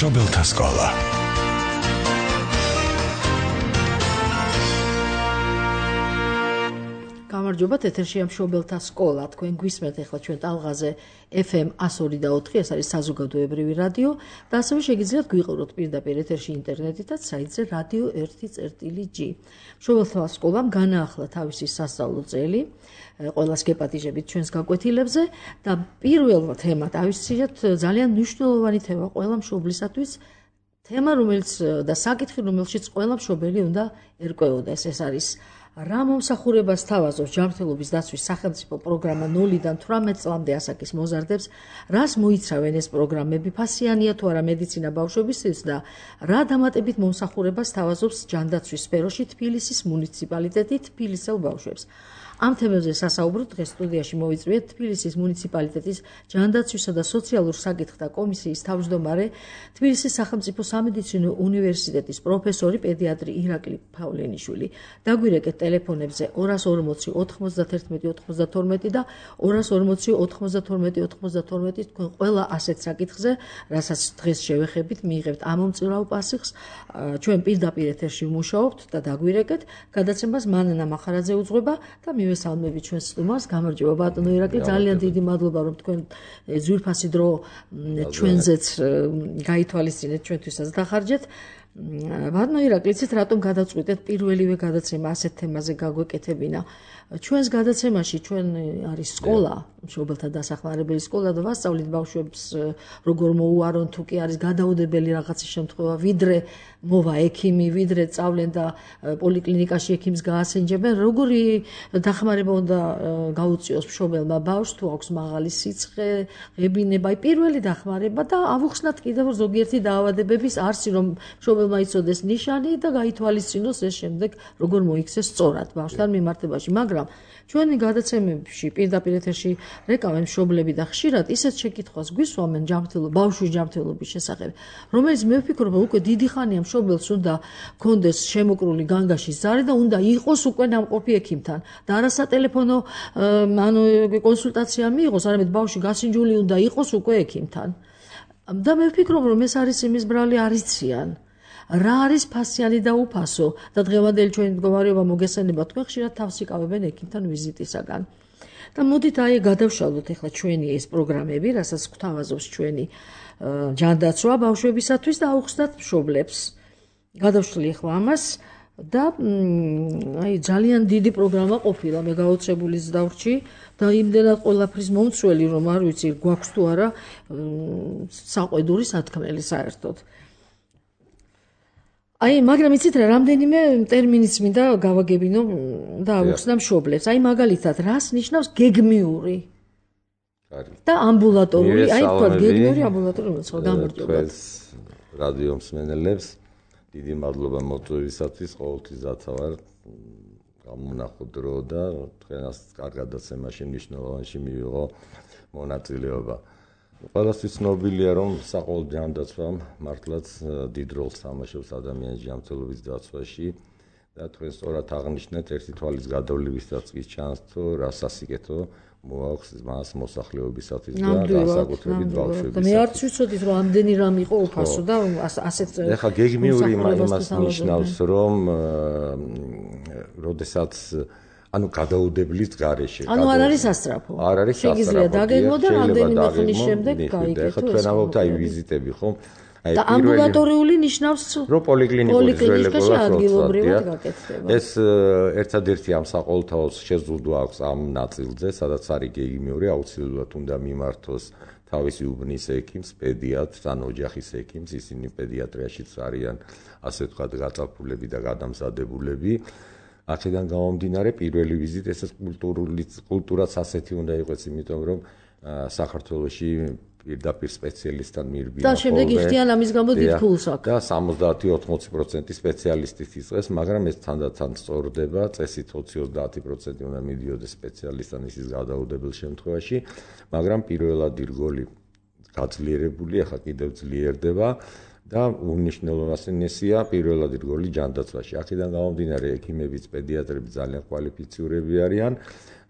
მშობელთა სკოლა. გამარჯობათ, ეთერშია მშობელთა სკოლა. თქვენ გვისმენთ ახლა ჩვენ ტალღაზე FM 102.4, ეს არის საზოგადოებრივი რადიო და ასევე შეგიძლიათ გვიყუროთ პირდაპირ ეთერში ინტერნეტითაც საიტზე radio 1.g. მშობელთა სკოლამ განაახლა თავისი სასწავლო წელი, ყველას გეპატიჟებით ჩვენს გაკვეთილებზე და პირველ თემად ავისწრეთ ძალიან მნიშვნელოვანი თემა ყველა მშობლისათვის, თემა რომელიც და საკითხი რომელშიც ყველა მშობელი უნდა ერკვეოდეს, ეს არის რა მომსახურებას თავაზობს ჯანმრთელობის დაცვის სახელმწიფო პროგრამა 0-დან 18 წლამდე ასაკის მოზარდებს, რას მოიცავენ ეს პროგრამები, ფასიანია თუ არა მედიცინა ბავშვებისთვის და რა დამატებით მომსახურებას თავაზობს ჯანდაცვის სფეროში თბილისის მუნიციპალიტეტი თბილისელ ბავშვებს. ამ თემებზე სასაუბროთ დღეს სტუდიაში მოვიწვიეთ თბილისის მუნიციპალიტეტის ჯანდაცვისა და სოციალურ საკითხთა კომისიის თავმჯდომარე, თბილისის სახელმწიფო სამედიცინო უნივერსიტეტის პროფესორი პედიატრი ირაკლი ფავლენიშვილი. დაგვირეკეთ ტელეფონებზე 240 91 92 და 240 92 92 თქვენ ყველა ასეთ საკითხზე, რასაც დღეს შევეხებით, მიიღებთ ამომწირავ პასუხს. ჩვენ პირდაპირ ეთერში ვმუშაობთ და დაგვირეკეთ. გადაცემას მანანა მახარაძე უძღვება და მივესალმები ჩვენ სტუმარს. გამარჯობა ბატონო ირაკლი, ძალიან დიდი მადლობა რომ თქვენ ძვირფასი დრო ჩვენზეც გაითვალისწინეთ, ჩვენთვისაც დახარჯეთ. ბატონო ირაკლი, იცით რატომ გადავწყვიტეთ პირველივე გადაცემა ასეთ თემაზე გაგვეკეთებინა? ჩვენს გადაცემაში ჩვენ არის სკოლა, მშობელთა დასახმარებელი სკოლა და ვასწავლით ბავშვებს როგორ მოუარონ თუ კი არის გადაუდებელი რაღაცის შემთხვევა, ვიდრე მოვა ექიმი, ვიდრე წავლენ და პოლიკლინიკაში ექიმს გაასენჯებენ, როგორი დახმარება უნდა გაუწიოს მშობელმა ბავშვს თუ აქვს მაღალი სიცხე, ღებინება, პირველი დახმარება და ავუხსნათ კიდევ ზოგიერთი დაავადებების არსი, რომ მშობელმა იცოდეს ნიშანი და გაითვალისწინოს ეს შემდეგ როგორ მოიქცეს სწორად ბავშვთან მიმართებაში. მაგრამ ჩვენი გადაცემებში პირდაპირ ეთერში რეკავენ მშობლები და ხშირად ისეთ შეკითხვას გვისვამენ ბავშვის ჯანმრთელობის შესახებ, რომელიც მე ვფიქრობ, უკვე დიდი ხანია მშობელს უნდა კონდეს შემოკრული განგაშის ზარი და უნდა იყოს უკვე ნამყოფი ექიმთან და არა სატელეფონო კონსულტაცია მიიღოს, არამედ ბავშვი გასინჯული უნდა იყოს უკვე ექიმთან. და მე ვფიქრობ, რომ ეს არის იმის ბრალი არიციან. რა არის ფასიანი და უფასო და დღევანდელი ჩვენი მდგომარეობა მოგესალმება, თქვენ ხშირად თავს იკავებენ ექიმთან ვიზიტისაგან. და მოდით აი გადავშალოთ ახლა ჩვენი ეს პროგრამები, რასაც გვთავაზობს ჩვენი ჯანდაცვა ბავშვებისათვის და აუხსნათ მშობლებს. გადავშლი ახლა ამას და აი ძალიან დიდი პროგრამა ყოფილა, მე გაოცებულიც დავრჩი და იმდენად ყველაფრის მომცველი, რომ არ ვიცი გვაქვს თუ არა საყვედური სათქმელი საერთოდ. აი, მაგრამ იცით რა, რამდენიმე ტერმინიც მინდა გავაგებინო და ავუხსნა მშობლებს. აი, მაგალითად, რას ნიშნავს გეგმიური? და ამბულატორული, აი, თქვა გეგმიური ამბულატორული, ხო, გამარჯობათ. რადიო მსმენელებს დიდი მადლობა მოწვევისათვის, ყოველთვის დაცავარ გამონახო დრო და თქვენას კარგ გადაცემაში მნიშვნელოვანში მიიღო მონაწილეობა. ყველასთვის ცნობილია, რომ საყოველთაო ჯანდაცვამ მართლაც დიდ როლს თამაშობს ადამიანის ჯანმრთელობის დაცვაში და თქვენ სწორად აღნიშნეთ, ერთი თვალის გადავლივისაც კი ჩანს, თუ რა სასიკეთო მოაქვს მას მოსახლეობისათვის და განსაკუთრებით ბავშვებისათვის. მე არც ვიცოდით, რომ ამდენი რამ იყო უფასო და ასეთ ეხლა გეგმიური იმას ნიშნავს, რომ როდესაც ანუ გადაუდებლის გარეშე. ანუ არ არის ასწრაფო. არ არის ასწრაფო. შეგიძლია დაგეგმო და რამდენიმე ხნის შემდეგ გაიგეთო. ეხლა თქვენ ამბობთ აი ვიზიტები, ხო? და ამბულატორიული ნიშნავს რომ პოლიკლინიკური ძველებურად ადგილობრივად გაკეთდება. ეს ერთადერთი ამ საყოველთაო შეზღუდვა აქვს ამ ნაწილზე, სადაც არის გეგმიური, აუცილებლად უნდა მიმართოს თავისი უბნის ექიმს, პედიატრს, ან ოჯახის ექიმს, ისინი პედიატრიაშიც არიან, ასე ვთქვათ, გაწაფულები და გადამზადებულები. აქედან გამომდინარე პირველი ვიზიტი, ესეც კულტურაც ასეთი უნდა იყოს, იმიტომ რომ საქართველოში პირდაპირ სპეციალისტთან მირბიან. და შემდეგ იხდიან ამის გამო დიდ ფულს აქ. და 70-80% სპეციალისტის იწყეს, მაგრამ ეს თანდათან სწორდება, წესით 20-30% უნდა მიდიოდეს სპეციალისტთან ისის გადაუდებელ შემთხვევაში, მაგრამ პირველად ირგოლი გაძლიერებული, ახლა კიდევ ძლიერდება. და უნიშნელოვანესია პირველად რგოლი ჯანდაცვაში. აქედან გამომდინარე ექიმებიც, პედიატრებიც ძალიან კვალიფიცირებული არიან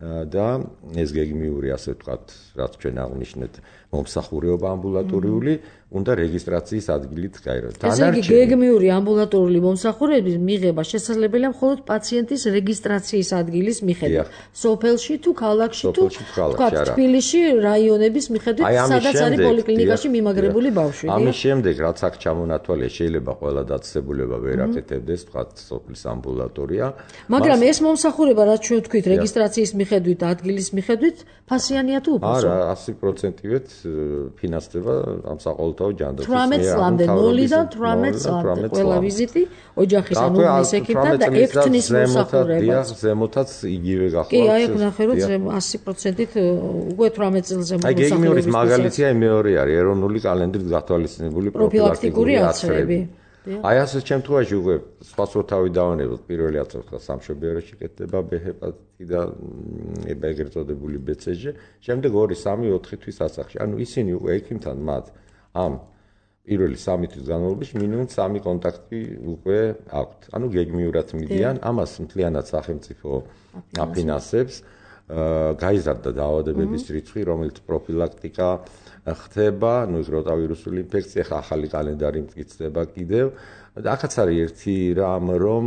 და ეს გეგმიური, ასე ვთქვათ, რაც ჩვენ აღნიშნეთ, მომსახურეობა ამბულატორიული უნდა რეგისტრაციის ადგილით გაიაროს. ესე იგი, გეგმიური ამბულატორიული მომსახურების მიღება შესაძლებელია მხოლოდ პაციენტის რეგისტრაციის ადგილის მიხედვით. სოფელში თუ ქალაქში თუ ვთქვათ, თბილისში რაიონების მიხედვით, სადაც არის პოლიკლინიკაში მიმაგრებული ბავშვი. ამის შემდეგ, რაც აქ ჩამონათვალია, შეიძლება ყველა დაწესებულება ვერ აკეთებდეს, ვთქვათ, სოფლის ამბულატორია. მაგრამ ეს მომსახურება, რაც ჩვენ ვთქვით, რეგისტრაციის მიხედვით, ადგილის მიხედვით, ფასიანია თუ უფასო? არა, 100%-ით ფინანსდება ამ საყოველთაო ჯანდაცვის 18 წლამდე 0-დან 18 წლამდე ყველა ვიზიტი ოჯახის ან უბნის ექიმთან და ექთნის მოსახურებას. ზემოთაც იგივე გახვალთ. კი, აი ვნახე რომ 100%-ით უკვე 18 წელზე მოსახურებას. აი გეგმიურის მაგალითია მეორე არის ეროვნული კალენდრით გათვალისწინებული პროფილაქტიკური აცრები. აი ასეთ შემთხვევაში უკვე სხვადასხვათავი დავანებოთ პირველი აცრება სამშობიაროში კეთდება ბ-ჰეპატიტი და ეგრეთ წოდებული BCG, შემდეგ 2, 3, 4 თვის ასახში. ანუ ისინი უკვე ექიმთან მათ ამ პირველი 3 თვის განმავლობაში მინიმუმ 3 კონტაქტი უკვე აქვთ. ანუ გეგმიურად მიდიან, ამას მთლიანად სახელმწიფო აფინანსებს. გაიზარდა დაავადებების რიცხვი, რომელიც პროფილაქტიკა ხდება, ნუ ის როტავირუსული ინფექცია, ხა ახალი კალენდარი მტკიცდება კიდევ. და ახაც არის ერთი რამ, რომ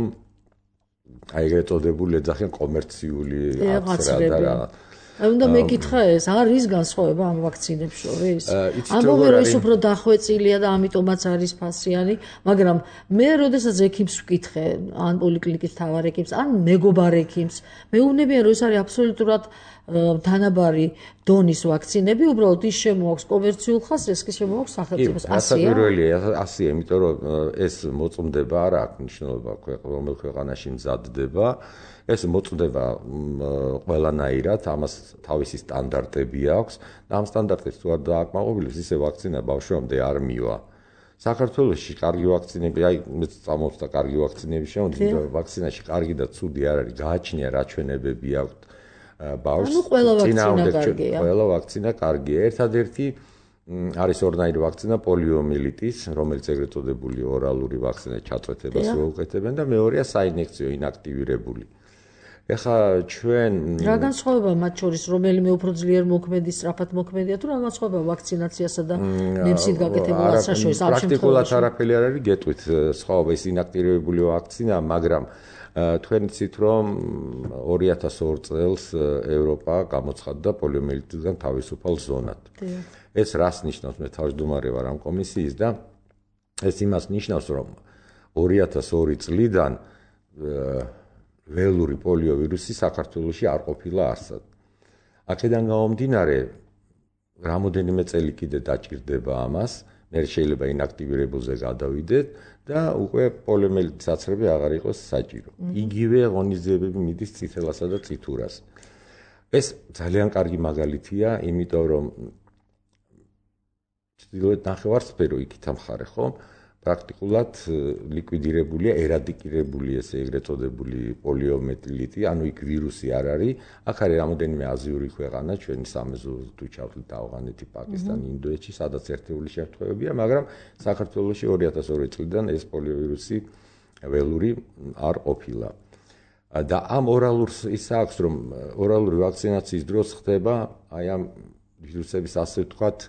აი ეგრეთ წოდებული ეძახიან კომერციული აცრა და რა. აი უნდა მეკითხა ეს, არის განსხვავება ამ ვაქცინებს შორის? ამბობენ რომ ის უფრო დახვეწილია და ამიტომაც არის ფასიანი, მაგრამ მე როდესაც ექიმს ვკითხე, ან პოლიკლინიკის თავარ ექიმს, ან მეგობარ ექიმს, მეუბნებიან რომ ეს არის აბსოლუტურად თანაბარი დონის ვაქცინები, უბრალოდ ის შემოაქვს კომერციულ ხასს, ეს კი შემოაქვს სახელმწიფოს. ასია? ასია, იმიტომ რომ ეს მოწმდება, არა აქვს მნიშვნელობა რომელ ქვეყანაში მზადდება. ეს მოწმდება ყველანაირად, ამას თავისი სტანდარტები აქვს და ამ სტანდარტებს თუ არ დააკმაყოფილებს, ისე ვაქცინა ბავშვამდე არ მივა. საქართველოში კარგი ვაქცინები, აი მეც წამოვწდა კარგი ვაქცინები შემოდის, ვაქცინაში კარგი და ცუდი არ არის, გააჩნია რა ჩვენებები აქვს ბავშვს. ანუ ყველა ვაქცინა კარგია. ყველა ვაქცინა კარგია. ერთადერთი არის ორნაირი ვაქცინა პოლიომიელიტის, რომელიც ეგრეთ წოდებული ორალური ვაქცინა ჩაწვეთებას მოუკეთებენ და მეორეა საინექციო ინაქტივირებული. ეხლა ჩვენ რა განსხვავება მათ შორის, რომელიმე უფრო ძლიერ მოქმედი, სწრაფად მოქმედია თუ რა განსხვავება ვაქცინაციასა და ნემსით გაკეთებულ აცრას შორის? პრაქტიკულად არაფერი არ არის, გეტყვით, სხვაობა ის ინაქტივირებული ვაქცინა, მაგრამ თქვენ იცით რომ 2002 წელს ევროპა გამოცხადდა პოლიომიელიტისგან თავისუფალ ზონად. ეს რას ნიშნავს? მე თავმჯდომარე ვარ ამ კომისიის და ეს იმას ნიშნავს, რომ 2002 წლიდან ველური პოლიოვირუსი საქართველოში არ ყოფილა არსად. აქედან გამომდინარე, რამოდენიმე წელი კიდე დაჭირდება ამას, მე შეიძლება ინაქტივირებულზე გადავიდეთ და უკვე პოლიომიელიტის აცრები აღარ იყოს საჭირო. იგივე ღონისძიებები მიდის წითელასა და წითურას. ეს ძალიან კარგი მაგალითია, იმიტომ რომ ჩრდილოეთ ნახევარსფერო იქით ამხარე, ხო? პრაქტიკულად ლიკვიდირებულია, ერადიკირებული ესე ეგრეთ წოდებული პოლიომიელიტი, ანუ იქ ვირუსი არ არის. აქ არის რამოდენიმე აზიური ქვეყანა, ჩვენი სამეზო თუ ჩავთვლით ავღანეთი, პაკისტანი, ინდოეთში, სადაც ერთეული შემთხვევებია, მაგრამ საქართველოში 2002 წლიდან ეს პოლიოვირუსი ველური არ ყოფილა. და ამ ორალურს ის აქვს, რომ ორალური ვაქცინაციის დროს ხდება აი ამ ვირუსების ასე ვთქვათ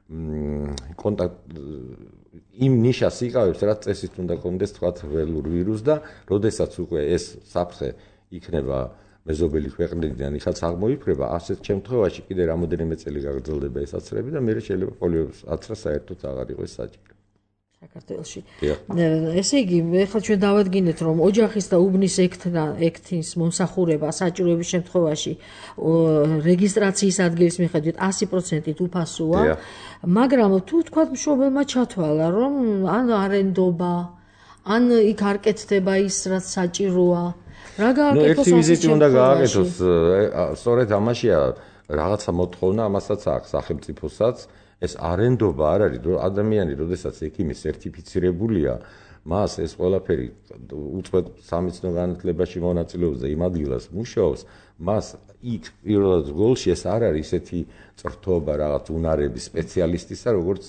იმ ნიშას იკავებს, რაც წესით უნდა კონდეს თქვათ ველურ ვირუსს და როდესაც უკვე ეს საფრთხე იქნება მეზობელი ქვეყნებიდან იქაც აღმოიფრება, ასეთ შემთხვევაში კიდე რამოდენიმე წელი გაგრძელდება ეს აცრები და მერე შეიძლება პოლიოს აცრა საერთოდ აღარ იყოს საჭირო. საქართველოში. ესე იგი, ეხლა ჩვენ დავადგინეთ, რომ ოჯახის და უბნის ექთნის მომსახურება საჭიროების შემთხვევაში რეგისტრაციის ადგილის მიხედვით 100%-ით უფასოა, მაგრამ თუ თქვა მშობელმა ჩათვალა, რომ ან არენდობა, ან იქ არ კეთდება ის, რაც საჭიროა, რა გააკეთოს? ერთი ვიზიტი უნდა გააკეთოს, სწორედ ამაშია რაღაცა მოთხოვნა, ამასაც აქვს სახელმწიფოსაც. ეს არენდობა არ არის, რომ ადამიანი, როდესაც ექიმი სერტიფიცირებულია, მას ეს ყველაფერი უწყვეტ სამეცნიერო განათლებაში მონაწილეობს და იმ ადგილას მუშაობს, მას იქ პირველად გოლში ეს არ არის ესეთი წრთობა, რაღაც უნარების სპეციალისტისა, როგორც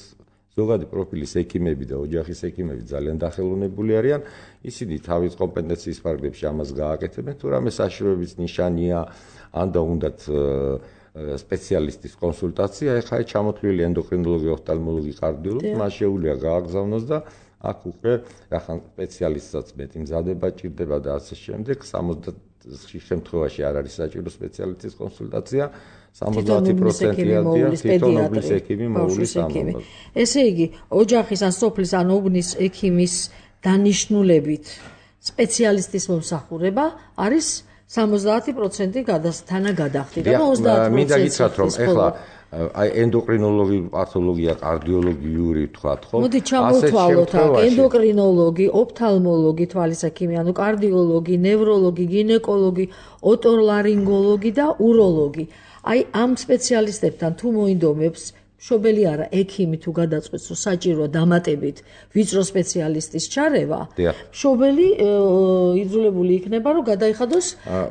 ზოგადი პროფილის ექიმები და ოჯახის ექიმები ძალიან დახელოვნებული არიან, ისინი თავის კომპეტენციის ფარგლებში ამას გააკეთებენ, თუ რამე საშუალების ნიშანია, ან და უნდათ სპეციალისტის კონსულტაცია, ეხლა ჩამოთვლილი ენდოკრინოლოგი, ოფთალმოლოგი, კარდიოლოგი, მას შეუძლია გააგზავნოს და აქ უკვე რახან სპეციალისტსაც მეტი მზადება ჭირდება და ასე შემდეგ, 60 შემთხვევაში არ არის საჭირო სპეციალისტის კონსულტაცია, 70%-ია თვითონ უბნის ექიმი მოვლის ამბავს. ესე იგი, ოჯახის ან სოფლის ან უბნის ექიმის დანიშნულებით სპეციალისტის მომსახურება არის 70% თანაგადახდი და 30%. მინდა გითხრათ, რომ ეხლა აი ენდოკრინოლოგი, პათოლოგია, კარდიოლოგიური ვთქვათ, ხო? მოდი ჩამოვთვალოთ აქ ენდოკრინოლოგი, ოფთალმოლოგი, თვალის ექიმი, ანუ კარდიოლოგი, ნევროლოგი, გინეკოლოგი, ოტორლარინგოლოგი და უროლოგი. აი ამ სპეციალისტებთან თუ მოინდომებს მშობელი არა ექიმი თუ გადაწყვეტს რომ საჭიროა დამატებით ვიწრო სპეციალისტის ჩარევა, მშობელი იძულებული იქნება რომ გადაიხადოს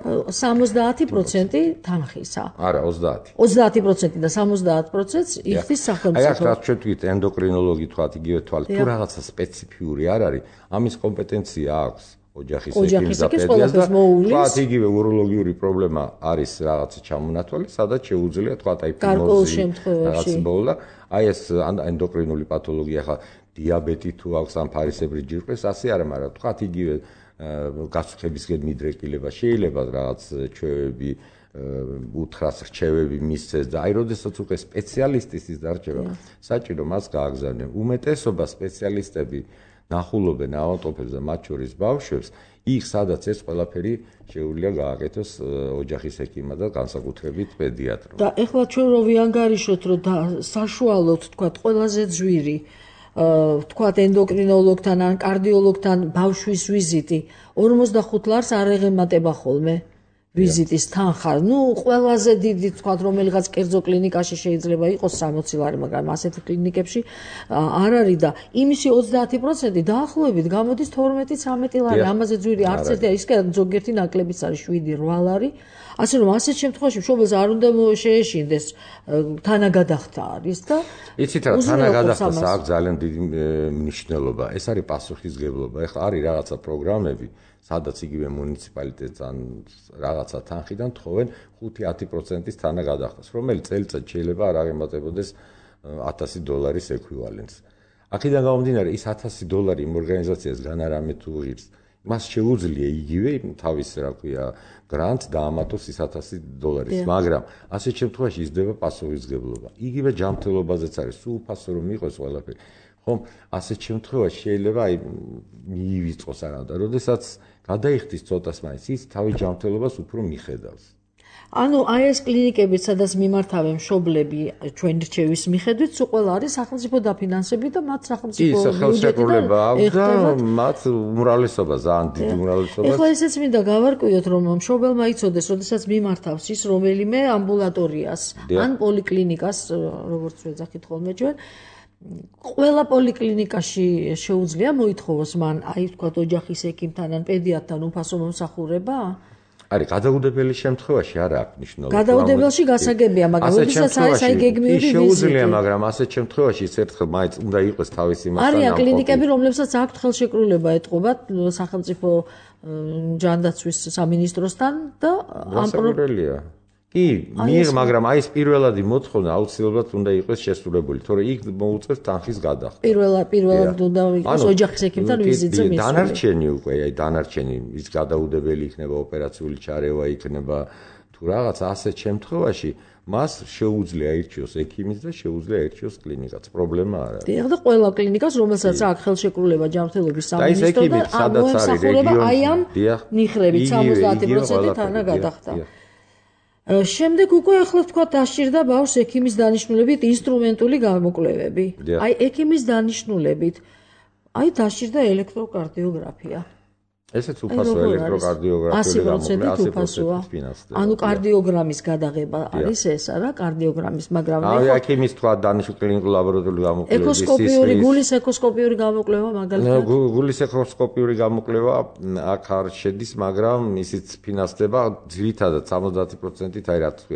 70% თანხისა. არა, 30. 30% და 70%-ს იხდის სახელმწიფო. აი აქ რაც ჩვენ თქვით ენდოკრინოლოგი თქვათ იგივე თვალ თუ რაღაცა სპეციფიური არ არის, ამის კომპეტენცია აქვს ოჯახის ექიმს და პედიატრს და თქვათ იგივე უროლოგიური პრობლემა არის რაღაცა ჩამონათვალი, სადაც შეუძლია თქვათ აი ფიმოზი რაღაც ბოლა, აი ეს ენდოკრინული პათოლოგია ხა დიაბეტი თუ აქვს ან ფარისებრი ჯირკვლის, ასე არა, მაგრამ თქვათ იგივე გასწრებისგან მიდრეკილება შეიძლება რაღაც ჩვევები უთხრას რჩევები მისცეს და აი როდესაც უკვე სპეციალისტის დარჩება საჭირო მას გააგზავნენ. უმეტესობა სპეციალისტები ნახულობენ ავადმყოფებს და მათ შორის ბავშვებს, იქ სადაც ეს ყველაფერი შეუძლია გააკეთოს ოჯახის ექიმმა და განსაკუთრებით პედიატრმა. და ეხლა ჩვენ რო ვიანგარიშოთ, რომ საშუალოდ თქვათ ყველაზე ძვირი თქვათ ენდოკრინოლოგთან ან კარდიოლოგთან ბავშვის ვიზიტი 45 ლარს არ ეღემატება ხოლმე. ვიზიტის თანხა, ყველაზე დიდი თქვათ რომელიღაც კერძო კლინიკაში შეიძლება იყოს 60 ლარი, მაგრამ ასეთი კლინიკებში არ არის და იმისი 30% დაახლოებით გამოდის 12-13 ლარი, ამაზე ძვირი არც ერთი ის კი ზოგიერთი ნაკლებიც არის 7-8 ლარი. ასე რომ ასეთ შემთხვევაში მშობელს არ უნდა შეეშინდეს თანაგადახდა არის და იცით რა თანაგადახდას აქვს ძალიან დიდი მნიშვნელობა. ეს არის პასუხისგებლობა. ეხლა არის რაღაცა პროგრამები სადაც იგივე მუნიციპალიტეტს ან რაღაცა თანხიდან თხოვენ 5-10%-ის თანაგადახდას, რომელიც წელიწად შეიძლება არ აღემატებოდეს $1000 ექვივალენტს. აქედან გამომდინარე, ის $1000 იმ ორგანიზაციას განარამე თუ ღირს, მას შეუძლია იგივე თავის, რა ქვია, გრანტს დაამატოს ის $1000, მაგრამ ასეთ შემთხვევაში იზრდება პასუხისმგებლობა. იგივე ჯანმრთელობაზეც არის, სულ უფასო რომ იყოს ყველაფერი. ხომ, ასეთ შემთხვევაში შეიძლება აი მიივიწყოს არა და როდესაც გადაიხდის ცოტას მაინც ის თავის ჯანმრთელობას უფრო მიხედავს. ანუ აი ეს კლინიკები, სადაც მიმართავენ მშობლები ჩვენ რჩევის მიხედვით, სულ ყველა არის სახელმწიფო დაფინანსებით და მათ სახელმწიფო ხელშეკრულება აქვს და მათ უმრავლესობა ძალიან დიდი უმრავლესობა. ეხლა ესეც მინდა გავარკვიოთ, რომ მშობელმა იცოდეს, როდესაც მიმართავს ის რომელიმე ამბულატორიას ან პოლიკლინიკას, როგორც ვეძახით ხოლმე ჩვენ, ყველა პოლიკლინიკაში შეუძლია მოითხოვოს მან აი თქვათ ოჯახის ექიმთან ან პედიატრთან უფასო მომსახურება? არის გადაუდებელი შემთხვევაში არ აქვს მნიშვნელობა. გადაუდებელში გასაგებია, მაგრამ როდესაც არის აი გეგმიური ვიზიტი. შეუძლია, მაგრამ ასეთ შემთხვევაში ის ერთხელ მაინც უნდა იყოს თავისი მასთან. არიან კლინიკები, რომლებსაც აქვთ ხელშეკრულება ეტყობათ სახელმწიფო ჯანდაცვის სამინისტროსთან და ამ პრობლემაა. კი, მაგრამ აი ეს პირველადი მოთხოვნა აუცილებლად უნდა იყოს შესრულებული, თორე იქ მოუწევს თანხის გადახდა. პირველად უნდა იყოს ოჯახის ექიმთან ვიზიტზე მისული. დანარჩენი უკვე, აი დანარჩენი ის გადაუდებელი იქნება, ოპერაციული ჩარევა იქნება თუ რაღაც ასეთ შემთხვევაში მას შეუძლია აირჩიოს ექიმის და შეუძლია აირჩიოს კლინიკაც. პრობლემა არ არის. დიახ და ყველა კლინიკას, რომელსაც აქვს ხელშეკრულება ჯანმრთელობის სამინისტროდან, ამოესახურება აი ამ ნიხრებით 70% თანაგადახდა. შემდეგ უკვე ახლა თქვა დასჭირდა ბავშვს ექიმის დანიშნულებით ინსტრუმენტული გამოკვლევები. აი ექიმის დანიშნულებით აი დასჭირდა ელექტროკარდიოგრაფია. ესეც უფასო ელექტროკარდიოგრაფიული გამოკვლევა 100% ფინანსდება. ანუ კარდიოგრამის გადაღება არის ეს არა კარდიოგრამის, მაგრამ აი ექიმის თქვა დანიშნული კლინიკური ლაბორატორიული გამოკვლევა, ეკოსკოპიური, გულის ეკოსკოპიური გამოკვლევა მაგალითად. გულის ეკოსკოპიური გამოკვლევა აქ არ შედის, მაგრამ ისიც ფინანსდება ძირითადად 70%-ით, აი რა თქვია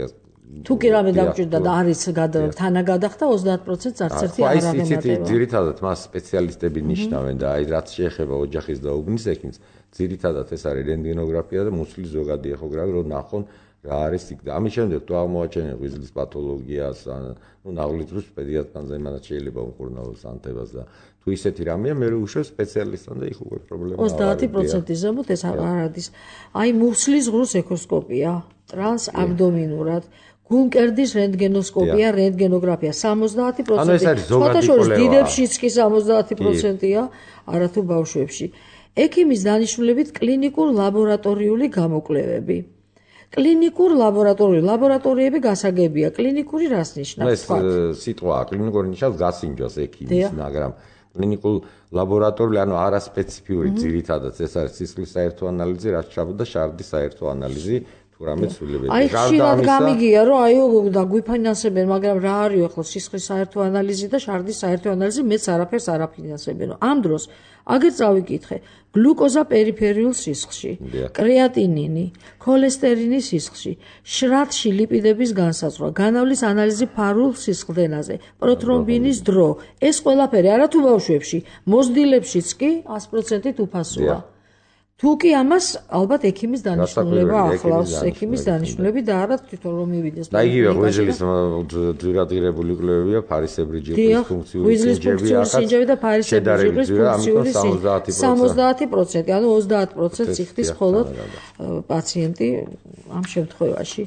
თუ კი რამე დამჭირდა და არის თანაგადახდა 30%-ს არც ერთი არ აღემატება. ძირითადად მას სპეციალისტები ნიშნავენ და აი რაც შეეხება ოჯახის და უბნის ექიმს, ძირითადად ეს არის რენტგენოგრაფია და მუცლის ზოგადი ეხოგრაფია, რომ ნახონ რა არის იქ და ამის შემდეგ თუ აღმოაჩენენ ღვიძლის პათოლოგიას, ნაღლითრუს პედიატრთან ზემანაც შეიძლება უმკურნალოს ანთებას და თუ ისეთი რამეა, მე უშევ სპეციალისტთან და იქ უკვე პრობლემა არ არის. 30%-ის ზემოთ ეს არ არის. აი მუცლის ღრუს ექოსკოპია, ტრანსაბდომინურად, გულმკერდის რენტგენოსკოპია, რენტგენოგრაფია 70%. ანუ ეს არის ზოგადი კვლევა. დიდებშიც კი 70%-ია, არათუ ბავშვებში. ექიმის დანიშნულებით კლინიკურ ლაბორატორიული გამოკვლევები. კლინიკურ ლაბორატორიები გასაგებია. კლინიკური რას ნიშნავს? ეს სიტყვა კლინიკური ნიშნავს გასინჯვას ექიმის, მაგრამ კლინიკურ ლაბორატორიული, ანუ არასპეციფიური ძირითადად ეს არის სისხლის საერთო ანალიზი, რაც ჩაბუდა შარდის საერთო ანალიზი, თუ რამე ცვლილებები. აი ხშირად გამიგია, რომ აი დაგვიფინანსებენ, მაგრამ რა არის ახლა სისხლის საერთო ანალიზი და შარდის საერთო ანალიზი, მეც არაფერს არ აფინანსებენ. ამ დროს აგერ წავიკითხე, გლუკოზა პერიფერიულ სისხლში, კრეატინინი, ქოლესტერინის სისხლში, შრატში ლიპიდების განსაზღვრა, განავლის ანალიზი ფარულ სისხლდენაზე, პროთრომბინის დრო. ეს ყველაფერი არათუ ბავშვებში, მოზრდილებშიც კი 100%-ით უფასოა. თუ კი ამას ალბათ ექიმის დანიშნულება ახლავს, ექიმის დანიშნულები და არა თვითონ რომ მივიდეს. და იგივე ღვიძლის ძვირადღირებული კვლევებია, ფარისებრი ჯირის ფუნქციური სინჯები და ფარისებრი ჯირის ფუნქციური 70%, ანუ 30%-ს იხდის მხოლოდ პაციენტი ამ შემთხვევაში.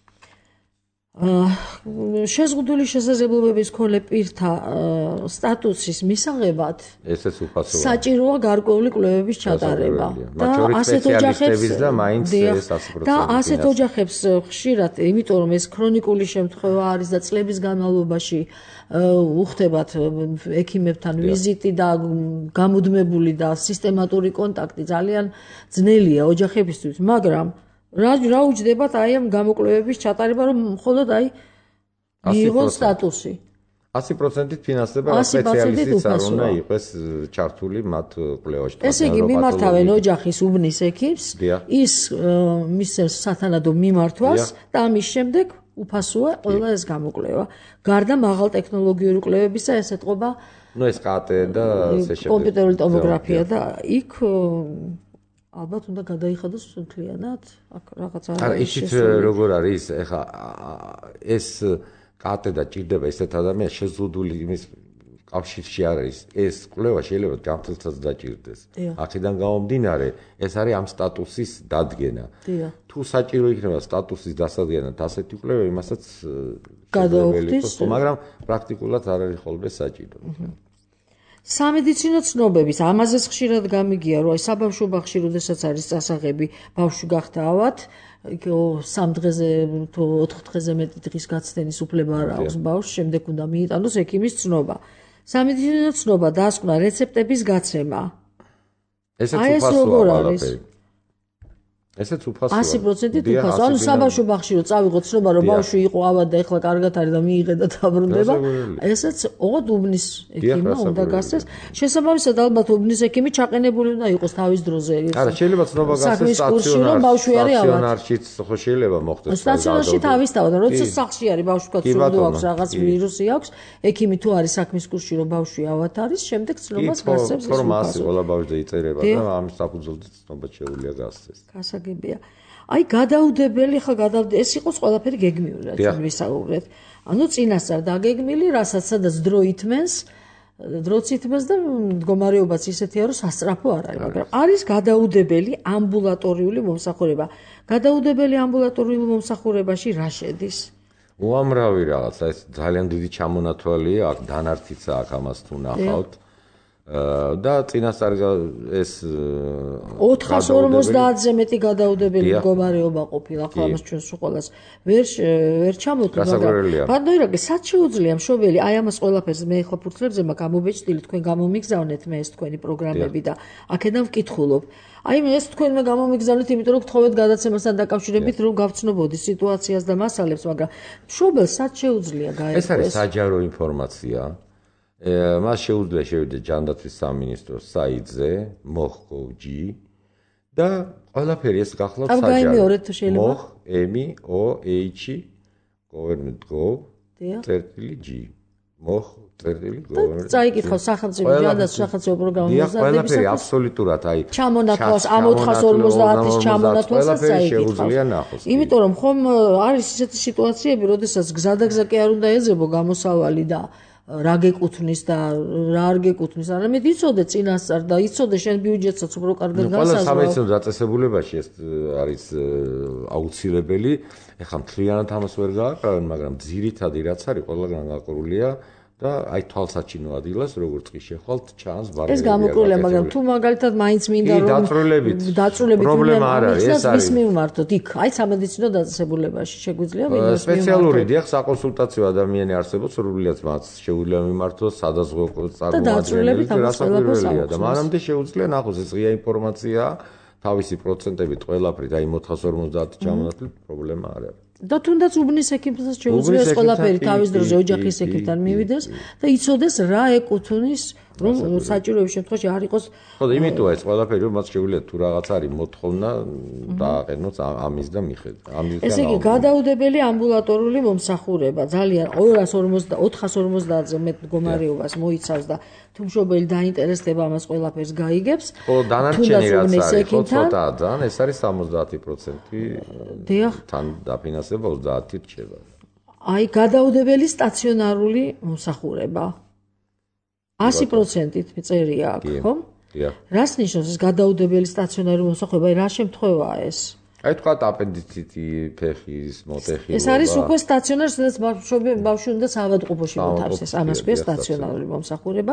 შეზღუდული შესაძლებლობების მქონე პირთა სტატუსის მისაღებად ესეც უფასოა. საჭიროა გარკვეული კვლევების ჩატარება და ასეთ ოჯახებს და მაინც ეს 100%. და ასეთ ოჯახებს ხშირად, იმიტომ რომ ეს ქრონიკული შემთხვევა არის და წლების განმავლობაში უხდებათ ექიმებთან ვიზიტი და გამუდმებული და სისტემატური კონტაქტი ძალიან ძნელია ოჯახებისთვის, მაგრამ რა უჯდებათ აი ამ გამოკვლევების ჩატარება, რომ მხოლოდ აი მიიღონ სტატუსი. 100%-ით ფინანსდება სპეციალისტიც არ უნდა იყოს ჩართული მათ კვლევაში. ესე იგი მიმართავენ ოჯახის უბნის ექიმს, ის მისცემს სათანადო მიმართვას და ამის შემდეგ უფასოა ყველა ეს გამოკვლევა. გარდა მაღალ ტექნოლოგიური კვლევებისა, ეს ეთყობა ეს კატ და ესე შემდეგ კომპიუტერული ტომოგრაფია და იქ ალბათ უნდა გადაიხადოს მთლიანად აქ რაღაცა არა იცით როგორ არის ეხა ეს კატე და ჭირდება ესეთ ადამიანს შეზღუდული იმის კავშირში არის ეს კვლევა შეიძლება ჯანმრთელსაც დაჭირდეს აქედან გამომდინარე ეს არის ამ სტატუსის დადგენა თუ საჭირო იქნება სტატუსის დასადგენად ასეთი კვლევა იმასაც გადაუხდის მაგრამ პრაქტიკულად არ არის ხოლმე საჭირო სამედიცინო ცნობების ამაზეც ხშირად გამიგია რომ აი საბავშვო ბაღში როდესაც არის წასაღები ბავშვი გახდა ავად 3 დღეზე თუ 4 დღეზე მეტი დღის გაცდენის უფლება არ აქვს ბავშვს შემდეგ უნდა მიიტანოს ექიმის ცნობა სამედიცინო ცნობა დასკვნა რეცეპტების გაცემა აი ეს როგორ არის ესეც უფასოა 100%-ით უფასოა. ანუ საბავშვო ბაღში რომ წავიღოთ ცნობა რომ ბავშვი იყო ავად და ეხლა კარგად არის და მიიღე და დაბრუნდება, ესეც ოღონდ უბნის ექიმმა უნდა გასცეს. შესაბამისად ალბათ უბნის ექიმი ჩაყენებული უნდა იყოს თავის დროზე. არა, შეიძლება ცნობა გასცეს სტაციონარშიც, ხო შეიძლება მოხდეს. სტაციონარში თავისთავად, როცა სახლში არის ბავშვი კაცურდო აქვს რაღაც ვირუსი აქვს, ექიმი თუ არის საქმის კურსში რომ ბავშვი ავად არის, შემდეგ ცნობას გასცემს ეს ფორმაცია ყველა ბავშვი იწერება და ამის საფუძველზე ცნობა შეუძლია გასცეს. აი გადაუდებელი ხა ეს იყოს ყველაფერი გეგმიური რაც ვისაუბრეთ. ანუ წინასწარ დაგეგმილი, რასაც სადაც დრო ითმენს და მდგომარეობაც ისეთია, რომ სასწრაფო არ არის, მაგრამ არის გადაუდებელი ამბულატორიული მომსახურება. გადაუდებელი ამბულატორიულ მომსახურებაში რა შედის? უამრავი რაღაცა, ეს ძალიან დიდი ჩამონათვალია, აქ დანართიც აქვს ამას თუ ნახავთ. და წინასწარ ეს 450-ზე მეტი გადაუდებელი მდგომარეობა ყოფილა ახლა ამას ჩვენ სულ ვერ ჩამოთვლით მაგრამ ბანდოირაკი სად შეუძლია მშობელი აი ამას ყველაფერს მე ახლა ფურცლებზე მაგამობეჭდილი თქვენ გამომიგზავნეთ მე ეს თქვენი პროგრამები და აქედან ვკითხულობ აი მე ეს თქვენ გამომიგზავნეთ იმიტომ რომ გთხოვეთ გადაცემასთან დაკავშირებით რომ გავცნობოდი სიტუაციას და მასალებს მაგრამ მშობელს სად შეუძლია გაიგოს ეს არის საჯარო ინფორმაცია მას შეუძლია შევიდეს ჯანდაცვის სამინისტროს საიტზე moh.gov.g და ყველაფერი ეს გახლავთ საჯარო. გამგაიმეორეთ თუ შეიძლება. moh.gov.g government.gov წერტილი.g მოხ წერტილი government წაიკითხავს სახელმწიფო ჯანდაცვის სახელმწიფო პროგრამის ყველაფერი აბსოლუტურად აი ჩამონათვალს ამ 450-ის ჩამონათვალსაც წაიკითხავს. იმიტომ რომ ხომ არის ისეთი სიტუაციები, როდესაც გზადაგზა კი არ უნდა ეძებო გამოსავალი და რა გეკუთვნის და რა არ გეკუთვნის, არამედ იცოდე წინასწარ და იცოდე შენ ბიუჯეტსაც უფრო კარგად განსაზღვრავს. ყველა სამეცნიერო დაწესებულებაში ეს არის აუცილებელი. ეხლა მთლიანად ამას ვერ გააკრავენ, მაგრამ ძირითადი რაც არის ყველგან გაყრულია და აი თვალსაჩინო ადგილას როგორც კი შეხვალთ ჩანს ბარიერები. ეს გამოკრულია, მაგრამ თუ მაგალითად მაინც მინდა რომ დაწვრილებით პრობლემა არ არის, ეს არის. ვის მივმართოთ იქ, აი სამედიცინო დაწესებულებაში შეგვიძლია ვინმეს სპეციალური დიახ საკონსულტაციო ადამიანი არსებობს, სრულიად მას შეუძლია მიმართოს სადაზღვევო წარმოადგენლებს რასაკვირველია და მანამდე შეუძლია ნახოს ეს ღია ინფორმაციაა, თავისი პროცენტებით ყველაფრით, აი 450 ჩამონათვლით პრობლემა არ არის. და თუნდაც უბნის ექიმსაც შეუძლია ეს ყველაფერი თავის დროზე ოჯახის ექიმთან მივიდეს და იცოდეს რა ეკუთვნის რომ საჭიროების შემთხვევაში არ იყოს. ხო, იმიტოა ეს ყველაფერი რომ მას შეუძლია თუ რაღაც არის მოთხოვნა დააყენოს ამის და მიხედა. ესე იგი გადაუდებელი ამბულატორული მომსახურება ძალიან 450-ზე მეტ მდგომარეობას მოიცავს და თუ მშობელი დაინტერესდება ამას ყველაფერს გაიგებს. ხო, დანარჩენი რაც არის, ხო, ცოტაა ძალიან, ეს არის 70%. თან დაფინანსება 30 რჩება. აი, გადაუდებელი სტაციონარული მომსახურება 100%-ით წერია აქ, ხო? დიახ. რას ნიშნავს ეს გადაუდებელი სტაციონარული მომსახურება? აი, რა შემთხვევაა ეს? აი, თქვა აპენდიციტი, ფეხის მოტეხილობა. ეს არის უკვე სტაციონარი, სადაც ბავშვი უნდა საავადმყოფოში მოთავსდეს. ამას ქვია სტაციონარული მომსახურება.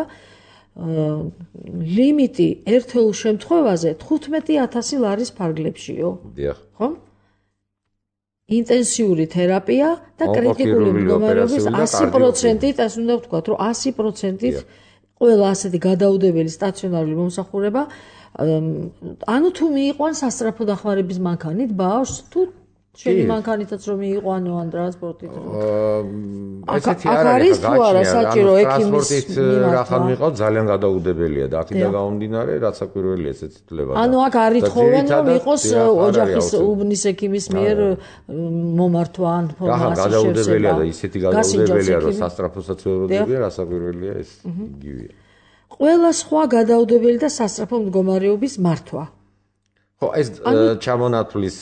ლიმიტი ერთეულ შემთხვევაზე 15,000 ლარის ფარგლებშიო. დიახ. ხო? ინტენსიური თერაპია და კრიტიკული მდგომარეობის 100%-ით, ასე უნდა ვთქვათ, რომ 100%-ით ყველა ასეთი გადაუდებელი სტაციონარული მომსახურება, ანუ თუ მიიყვან სასწრაფო დახმარების მანქანით ბავშვს, თუ შენი მანქანითაც რომ მიიყვანო ან ტრანსპორტით. ესეთი არის თუ არა საჭირო ექიმის რახან მიყავ ძალიან გადაუდებელია და აქედან გამომდინარე რაც საკვირველია ესეთი თვლება. ანუ აქ არ ითხოვენ რომ იყოს ოჯახის უბნის ექიმის მიერ მომართვა ან ფორმულაციის შევსება. გადაუდებელია და ისეთი გადაუდებელია რომ სასწრაფოსაც ვეროდებია რა საკვირველია ეს იგივეა. ყველა სხვა გადაუდებელი და სასწრაფო მდგომარეობის მართვა. ხო, ეს ჩამონათვლის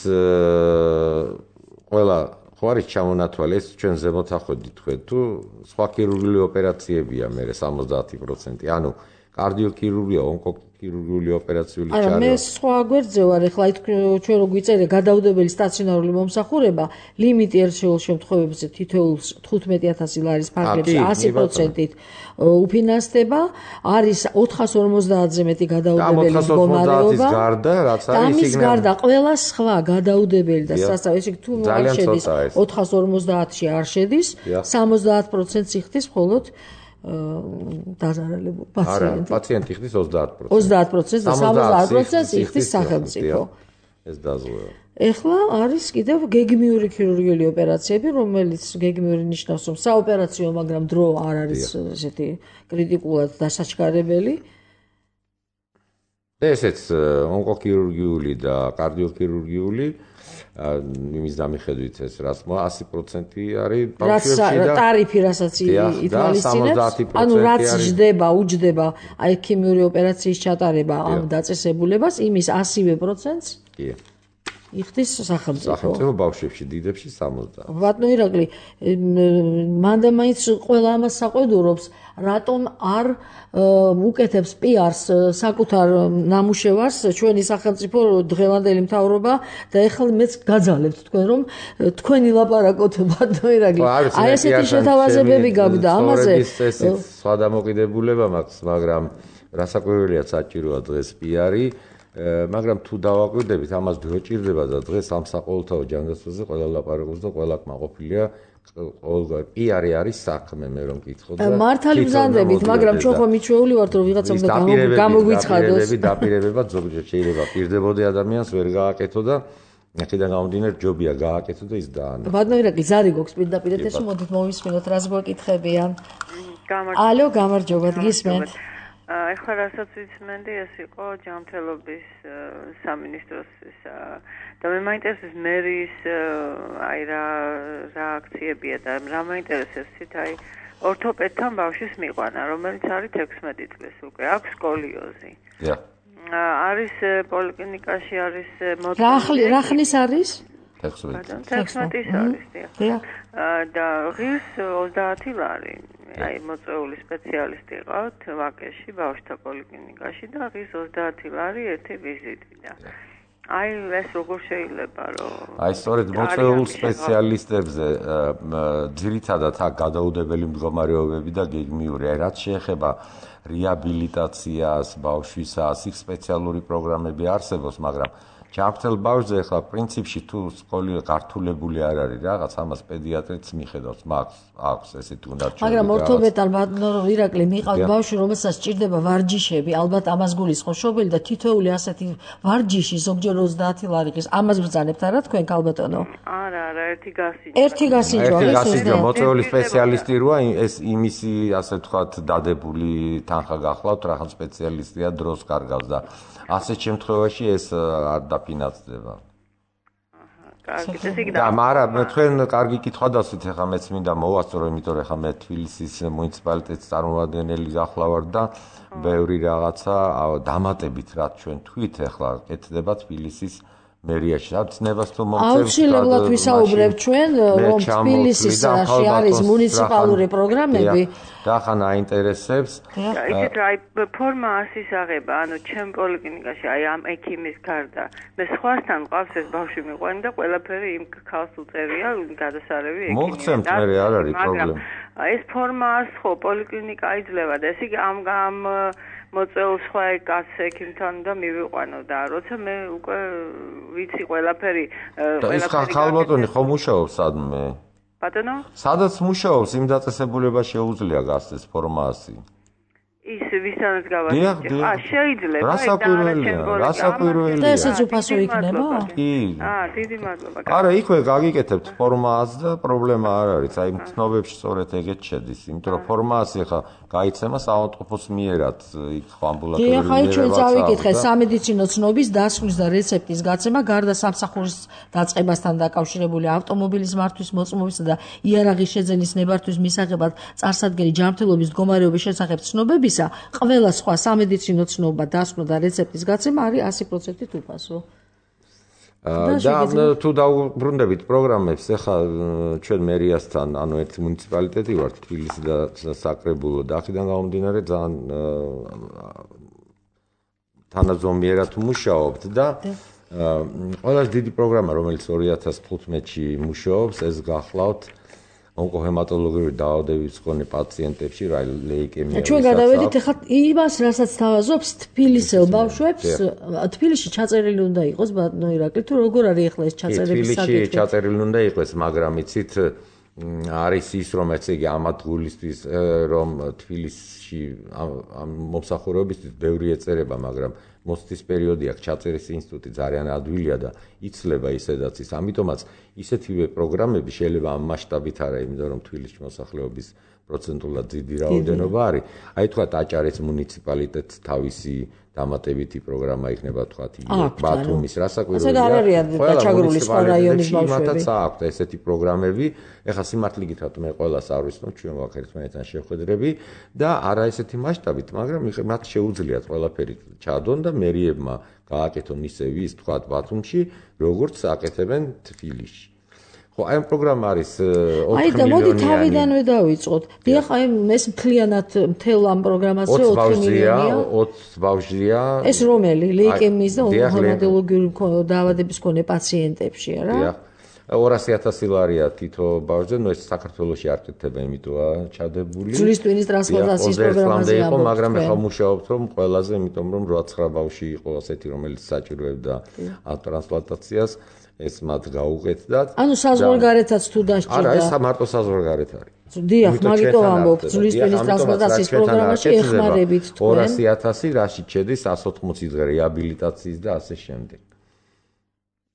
ყველა ხო არის ჩამონათვალი, ეს ჩვენ ზემოთ ახვედით თქვენ თუ სხვა ქირურგიული ოპერაციებია მე 70%. ანუ კარდიოქირურგია, ონკოქირურგიული ოპერაციული ჩარევა. არა, მე სხვა გვერდზე ვარ, ეხლა ჩვენ რო გვიწერია გადაუდებელი სტაციონარული მომსახურება, ლიმიტი ერთეულ შემთხვევებში თითოეულს 15,000 ლარის ფარგლებში 100%-ით უფინანსდება, არის 450-ზე მეტი გადაუდებელი მდგომარეობა. ამის გარდა ყველა სხვა გადაუდებელი და სასწრაფო, ესე იგი თუ არ შედის 450-ში არ შედის, 70%-ს იხდის მხოლოდ დაზარალებულ პაციენტს. არა, პაციენტი იხდის 30%. 30% და 70%-ს იხდის სახელმწიფო. ეს დაზღვევა. ეხლა არის კიდევ გეგმიური ქირურგიული ოპერაციები, რომელიც გეგმიური ნიშნავს, რომ საოპერაციო, მაგრამ დრო არ არის ესეთი კრიტიკულად დასაჩქარებელი. ესეც ონკოქირურგიული და კარდიოქირურგიული იმის დამიხედვით ეს რაც 100% არის ბავშვებში და ტარიფი რასაც ითვალისწინებს, ანუ რაც უჯდება აი ქიმიური ოპერაციის ჩატარება ამ დაწესებულებას, იმის 100%-ს კი იხდის სახელმწიფო. სახელმწიფო ბავშვებში, დიდებში 70%. ბატონო ირაკლი, მანდა მაინც ყველა ამას საყვედურობს, რატომ არ უკეთებს პიარს საკუთარ ნამუშევარს ჩვენი სახელმწიფო დღევანდელი მთავრობა და ეხლა მეც გაძალებთ თქვენ რომ თქვენი ლაპარაკოთ ბატონო ირაკლი. აი ესეთი შეთავაზებები გაქვთ და ამაზე სხვა დამოკიდებულება მაქვს, მაგრამ რასაკვირველია საჭიროა დღეს პიარი. მაგრამ თუ დავაკვირდებით, ამას დრო ჭირდება და დღეს ამ საყოველთაო ჯანდაცვაზე ყველა ლაპარაკობს და ყველა კმაყოფილია. ყოველგვარი პიარი არის საქმე, მე რომ მკითხო და მართალი ბრძანდებით, მაგრამ ჩვენ ხო მიჩვეული ვართ რომ ვიღაცამ და გამოგვიცხადოს. დაპირებება ზოგჯერ შეიძლება პირდებოდი ადამიანს ვერ გააკეთო და აქედან გამომდინარე ჯობია გააკეთო და ის დაანა. ბატონო ირაკლი, ზარი გვაქვს პირდაპირ ეთერში, მოდით მოვისმინოთ რას გვეკითხებიან. ალო, გამარჯობა, გისმენთ. ეხლა რასაც ვიცმენდი, ეს იყო ჯანმრთელობის სამინისტროს და მე მაინტერესებს მერის აი რა აქციებია და რა მაინტერესებს თვით აი ორთოპედთან ბავშვის მიყვანა, რომელიც არის 16 წლის უკვე, აქვს სკოლიოზი. არის პოლიკლინიკაში არის რა ხნის არის? 16 არის, დიახ. და ღირს 30 ლარი. აი მოწვეული სპეციალისტი ყავთ ვაკეში, ბავშვთა პოლიკლინიკაში და ღირს 30 ლარი ერთი ვიზიტი და აი ეს როგორ შეიძლება რომ აი სწორედ მოწვეულ სპეციალისტებზე ძირითადად აქ გადაუდებელი მდგომარეობები და გეგმიური აი რაც შეეხება რეაბილიტაციას ბავშვისას იქ სპეციალური პროგრამები არსებობს მაგრამ ჯანმრთელ ბავშვზე ახლა პრინციპში თუ სკოლა გართულებული არ არის რაღაც ამას პედიატრიც მიხედავს აქვს ესეთი უნდა რჩევები მაგრამ ორთოპედთან ბატონო ირაკლი მიყავთ ბავშვი რომელსაც სჭირდება ვარჯიშები ალბათ ამას გულისხმობს შობელი და თითოეული ასეთი ვარჯიში ზოგჯერ 30 ლარი ღირს ამას ბრძანებთ არა თქვენ ქალბატონო არა ერთი გასინჯვა მოწვეული სპეციალისტი როა ეს იმისი ასე ვთქვათ დადებული თანხა გახლავთ რაღაც სპეციალისტია დროს კარგავს და ასეთ შემთხვევაში ეს არ დაფინანსდება. და მაგრამ თქვენ კარგი კითხვა დასვით ახლა მეც მინდა მოვასწორო, იმიტომ რომ ახლა მე თბილისის მუნიციპალიტეტის წარმომადგენელი ახლა ვარ და ბევრი რაღაცა დამატებით რაც ჩვენ თვით ახლა კეთდება თბილისის მერიაში. ცნებას თუ მომწევს აუცილებლად ვისაუბრებთ ჩვენ რომ თბილისში არის მუნიციპალური პროგრამები და ხან აინტერესებს ისეთ აი ფორმა ასისაღება ანუ ჩემ პოლიკლინიკაში აი ამ ექიმის გარდა მე სხვასთან ყავს ეს ბავშვი მიყვანი და ყველაფერი იმ ქალს უწერია გადასარევი ექიმი მოგცემთ მე არ არის პრობლემა ეს ფორმა ხო პოლიკლინიკა იძლევა და ესე იგი ამ მოწეულ სხვა კაცს ექიმთან და მივიყვანო და როცა მე უკვე ვიცი ყველაფერი ეს ხალბატონი ხომ მუშაობს სადმე ბატონო სადაც მუშაობს იმ დაწესებულება შეუძლია გასცეს ფორმაცი ის ვისთანაც გავასწრებ შეიძლება რასაკვირველია და ესეც უფასო იქნება კი დიდი მადლობა არა იქვე გაგიკეთებთ ფორმას და პრობლემა არ არის აი ცნობებში სწორედ ეგეც შედის იმიტომ რომ ფორმაცი ხა გაიცემა საავადმყოფოს მიერად იქ ამბულატორიული მიერად აი ჩვენ წავიკითხეთ სამედიცინო ცნობის დასკვნის და რეცეპტის გაცემა გარდა სამსახურის დაწყებასთან დაკავშირებული ავტომობილის მართვის მოწმობისა და იარაღის შეძენის ნებართვის მისაღებად წარსადგენი ჯანმრთელობის მდგომარეობის შესახებ ცნობები ყველა სხვა სამედიცინო ცნობა დასკვნა და რეცეპტის გაცემა არის 100% უფასო. და თუ დაუბრუნდებით პროგრამებს, ახლა ჩვენ მერიასთან, ანუ ერთ მუნიციპალიტეტი ვართ, თბილისი და საკრებულო და აქედან გამომდინარე ძალიან თანაზომიერად მუშაობთ და ყველაზე დიდი პროგრამა, რომელიც 2015-ში მუშაობს, ეს გახლავთ ონკოჰემატოლოგიური დაავადების მქონე პაციენტებში რა ლეიკემია. ჩვენ გადავედით ახლა იმას, რასაც თავაზობს თბილისელ ბავშვებს, თბილისში ჩაწერილი უნდა იყოს ბატონო ირაკლი, თუ როგორ არის ახლა ეს ჩაწერების საკითხი? თბილისში ჩაწერილი უნდა იყოს, მაგრამ იცით არის ის რომ ესე იგი ამათგულისთვის რომ თბილისში ამ მომსახურებისთვის ბევრი ეწერება, მაგრამ მოსთვის პერიოდი აქვს ჩაწერის ინსტიტუტი ძალიან ადვილია და იცლება ისედაც ის. ამიტომაც ისეთივე პროგრამები შეიძლება ამ მასშტაბით არა, იმიტომ რომ თბილისში მოსახლეობის პროცენტულად დიდი რაოდენობა არის. აი თქვა აჭარის მუნიციპალიტეტს თავისი დამატებითი პროგრამა იქნება თქვა ბათუმის რასაკვირველია. დაჩაგრული სხვა რაიონის ბავშვები. აქვთ ესეთი პროგრამები. ეხლა სიმართლე გითხრათ მე ყველას არ ვიცნობ, ჩვენ ვაქ ერთმანეთთან შეხვედრები და არა ესეთი მასშტაბით, მაგრამ მათ შეუძლიათ ყველაფერი ჩადონ და მერიებმა გააკეთონ ისე ვის თქვა ბათუმში, როგორც აკეთებენ თბილისში. ხო, აი ამ პროგრამა არის 4 მილიონიანი. აი და მოდი თავიდანვე დავიწყოთ. დიახ, აი ეს მთლიანად მთელ ამ პროგრამაზე 4 მილიონია. 20 ბავშვია. ეს რომელი? ლეიკემიის და ონკოჰემატოლოგიური დაავადების მქონე პაციენტებში, არა? დიახ. 200,000 ლარია თითო ბავშვზე, ნუ ეს საქართველოში არ კეთდება, იმიტომა ჩადებული. ძვლის ტვინის ტრანსპლანტაციის პროგრამაზე იყო, მაგრამ ახლა მუშაობთ რომ ყველაზე, იმიტომ რომ 8-9 ბავშვი იყო ასეთი, რომელიც საჭიროებდა ტრანსპლანტაციას. ეს მათ გაუყეთდათ. ანუ საზღვარგარეთაც თუ დასჭირდა. არა, ეს მარტო საზღვარგარეთ არის. დიახ, მაგიტომ ამბობთ, ძვლის ტვინის ტრანსპლანტაციის პროგრამაში ეხმარებით თქვენ. 200,000 რაშიც შედის 180 დღე რეაბილიტაციის და ასე შემდეგ.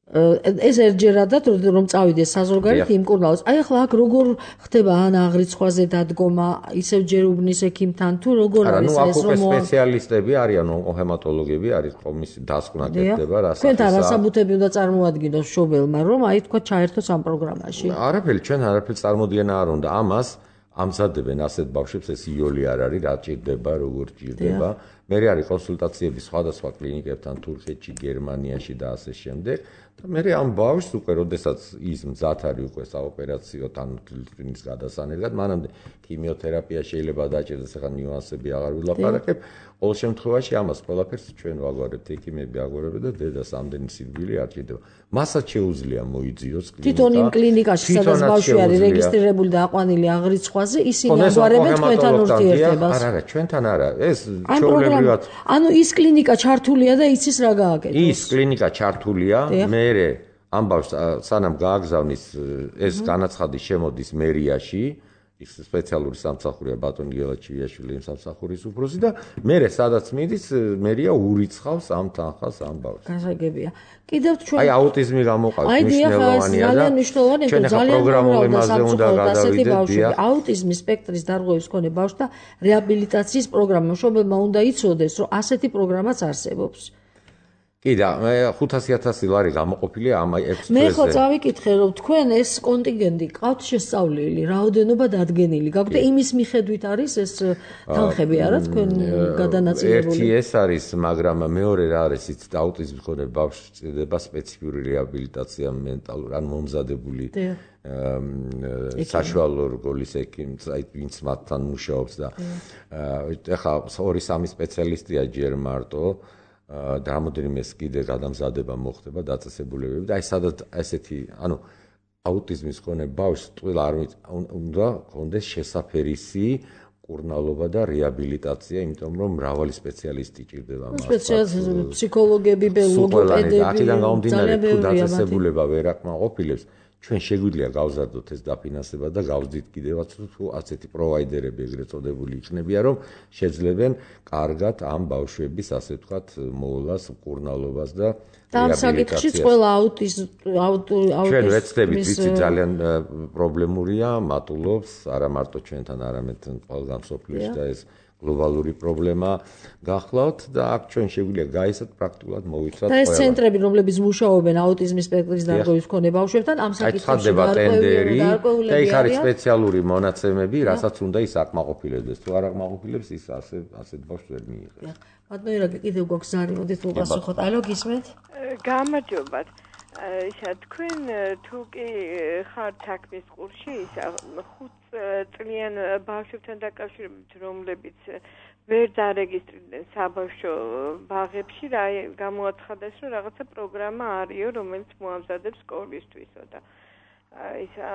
ეს ერთჯერადად რომ წავიდეს საზღვარგარეთ იმკურნალოს. აი ახლა აქ როგორ ხდება ან აღრიცხვაზე დადგომა, ისევ ჯერ უბნის ექიმთან თუ როგორ არის ეს რომ სპეციალისტები არიან ონკოჰემატოლოგები, არის კომისია დასკვნა კეთდება რა თქვენთან რა საბუთები უნდა წარმოადგინოს მშობელმა რომ აი თქვა ჩაერთოს ამ პროგრამაში? არაფერი, ჩვენ არაფერს წარმოდიენა არ უნდა. ამას ამზადებენ ასეთ ბავშვებს, ეს იოლი არ არის, რა ჭირდება, როგორ ჭირდება. მე არის კონსულტაციები სხვადასხვა კლინიკებთან თურქეთში, გერმანიაში და ასე შემდეგ. და მე ამ ბავშვს უკვე, როდესაც ის მზად არის უკვე საოპერაციო თან ტვინის გადასანერგად, მანამდე ქიმიოთერაპია შეიძლება დაჭირდეს, ახლა ნიუანსები აღარ ვილაპარაკებ. ყოველ შემთხვევაში ამას ყველაფერს ჩვენ ვაგვარებთ, ექიმები აგვარებენ და დედას ამდენი სიკვდილი არ ჭირდება. მასაც შეუძლია მოიძიოს კლინიკა. თვითონ იმ კლინიკაში, სადაც ბავშვი არის რეგისტრირებული და აყვანილი აღრიცხვაზე, ისინი აგვარებენ თქვენთან ურთიერთობას. არა, ჩვენთან არა. ეს ჩვეულებრივად. ანუ ის კლინიკა ჩართულია და იცის რა გააკეთოს. ის კლინიკა ჩართულია, მე ამ ბავშვს სანამ გააგზავნის ეს განაცხადი შემოდის მერიაში. ის სპეციალური სამსახურია ბატონი გელაჩივიაშვილი იმ სამსახურის უფროსი და მე სადაც მიდის მერია ურიცხავს ამ თანხას ამ ბავშვს. გასაგებია. კიდევ ჩვენ აი აუტიზმი გამოყავს მნიშვნელოვანია და ჩვენ ახლა პროგრამულებზე უნდა გადავიდეთ. აუტიზმის სპექტრის დარღვევის მქონე ბავშვთა რეაბილიტაციის პროგრამა მშობელმა უნდა იცოდეს, რომ ასეთი პროგრამაც არსებობს. კიდე 500.000 ლარი გამოყოფილია ამ 6 წელზე. მე ხო წავიკითხე რომ თქვენ ეს კონტინგენტი ყავთ შესწავლილი, რაოდენობა დადგენილი. გაქვთ იმის მიხედვით არის ეს თანხები არა თქვენ გადანაწილებული? ერთი ეს არის, მაგრამ მეორე რა არის, იცით აუტიზმის მქონე ბავშვს ჭირდება სპეციფიური რეაბილიტაცია მენტალური, ან მომზადებული საშუალო რგოლის ექიმი, ვინც მათთან მუშაობს და ეხლა 2-3 სპეციალისტია ჯერ მარტო და რამოდენიმეს კიდე გადამზადება მოხდება დაწესებულებები და აი სადაც ესეთი ანუ აუტიზმის მქონე ბავშვს ტყუილ არ უნდა კონდეს შესაფერისი კურნალობა და რეაბილიტაცია, იმიტომ რომ მრავალი სპეციალისტი ჭირდება მას. სპეციალისტები, ფსიქოლოგები, ლოგოპედები, აქედან გამომდინარე, თუ დაწესებულება ვერ აკმაყოფილებს, ჩვენ შეგვიძლია გავზარდოთ ეს დაფინანსება და გავზდით კიდევაც თუ ასეთი პროვაიდერები ეგრეთ წოდებული იქნებიან, რომ შეძლებენ კარგად ამ ბავშვების, ასე ვთქვათ, მოვლას, კურნალობას და ამ საკითხშიც ყველა აუტიზმის ჩვენ ვეცდებით, ვიცი ძალიან პრობლემურია, მატულობს, არა მარტო ჩვენთან, არამედ ყველგან მსოფლიოში და ეს გლობალური პრობლემა გახლავთ და აქ ჩვენ შეგვიძლია გაიცოთ პრაქტიკულად მოვიცვათ ყველა. ეს ცენტრები, რომლებიც მუშაობენ აუტიზმის სპექტრის დარღვევის მქონე ბავშვებთან, ამ საკითხებში ტენდერი და იქ არის სპეციალური მონაცემები, რასაც უნდა ის აკმაყოფილებდეს. თუ არ აკმაყოფილებს, ის ასეთ ბავშვს ვერ მიიღებს. ბატონო ირაკი, კიდევ გვაქვს ზარი, მოდით უპასუხოთ. ალო, გისმენთ? გამარჯობათ. ისა თქვენ თუ კი ხართ საქმის ყურში, ისა 5 წლიან ბავშვებთან დაკავშირებით, რომლებიც ვერ დარეგისტრირდნენ საბავშვო ბაღებში, რა გამოაცხადეს, რომ რაღაცა პროგრამა არისო, რომელიც მოამზადებს სკოლისთვისო და ისა